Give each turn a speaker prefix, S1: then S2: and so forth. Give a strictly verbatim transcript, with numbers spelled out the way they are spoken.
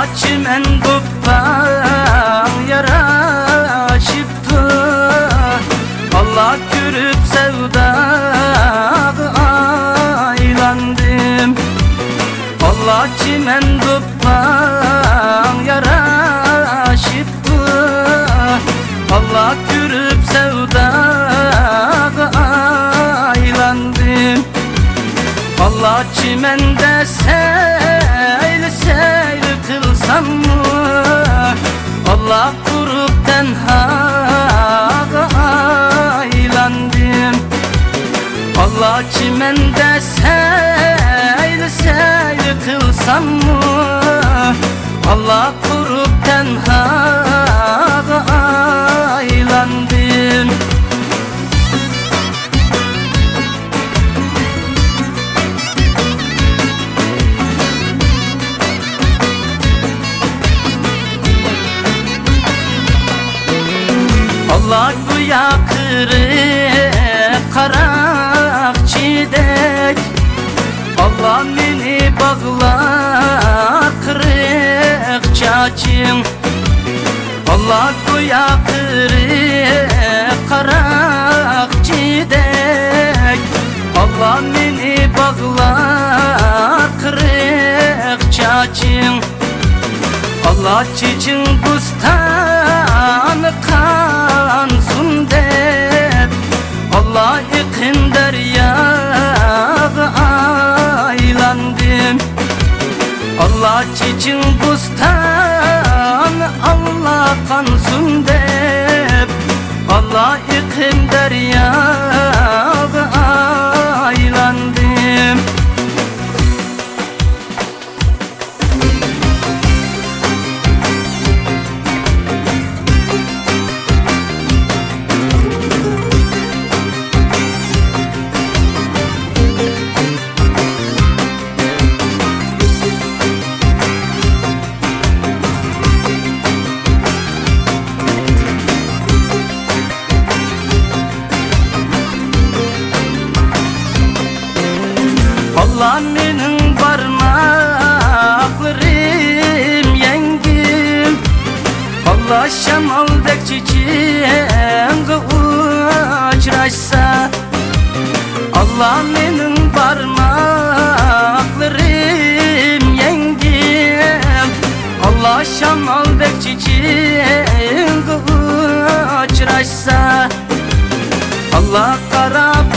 S1: Allah çimenduktan yaraşıptı, Allah görüp sevdağı aylandım. Allah çimenduktan yaraşıptı, Allah görüp sevdağı aylandım. Allah çimende seyl seyl kılsam mı, Allah kurup tenhaga aylandım. Allah çimende seyl seyl kılsam mı, Allah kurup tenhaga aylandım. Allah güya kırık karak çiğdek, Allah beni bağlar kırık çaçım. Allah güya kırık karak çiğdek, Allah beni bağlar kırık çaçım. Allah çiçin bustanı kansın dep, Allah yıkın deryağı aylandım. Allah çiçin bustanı Allah kansın dep, Allah yıkın deryağı aylandım. Allah benim parmaklarım yengim, Allah şamaldek çiçeğimde uçraşsa. Allah benim parmaklarım yengim, Allah şamaldek çiçeğimde uçraşsa. Allah kara